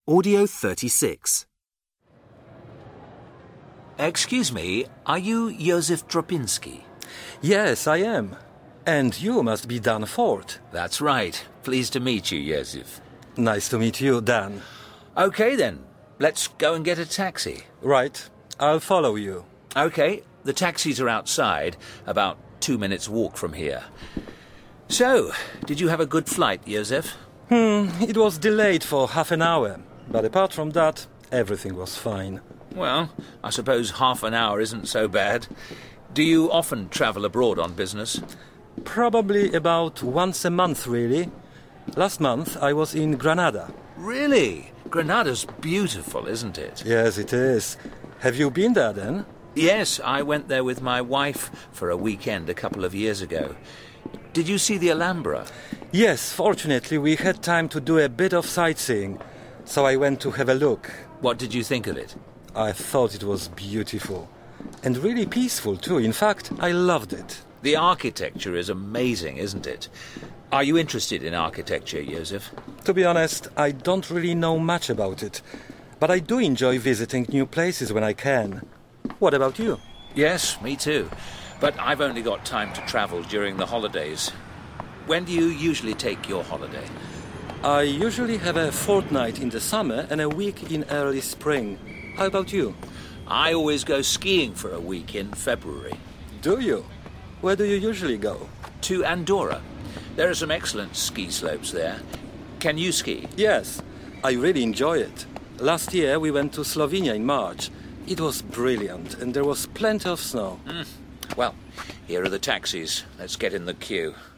Audio 36. Excuse me, are you Józef Drapinski? Yes, I am. And you must be Dan Ford. That's right. Pleased to meet you, Józef. Nice to meet you, Dan. Okay then, let's go and get a taxi. Right, I'll follow you. Okay, the taxis are outside, about 2 minutes walk from here. So, did you have a good flight, Józef? It was delayed for half an hour, but apart from that, everything was fine. Well, I suppose half an hour isn't so bad. Do you often travel abroad on business? Probably about once a month, really. Last month I was in Granada. Really? Granada's beautiful, isn't it? Yes, it is. Have you been there then? Yes, I went there with my wife for a weekend a couple of years ago. Did you see the Alhambra? Yes, fortunately we had time to do a bit of sightseeing, so I went to have a look. What did you think of it? I thought it was beautiful. And really peaceful too. In fact, I loved it. The architecture is amazing, isn't it? Are you interested in architecture, Józef? To be honest, I don't really know much about it, but I do enjoy visiting new places when I can. What about you? Yes, me too. But I've only got time to travel during the holidays. When do you usually take your holiday? I usually have a fortnight in the summer and a week in early spring. How about you? I always go skiing for a week in February. Do you? Where do you usually go? To Andorra. There are some excellent ski slopes there. Can you ski? Yes, I really enjoy it. Last year we went to Slovenia in March. It was brilliant and there was plenty of snow. Well, here are the taxis. Let's get in the queue.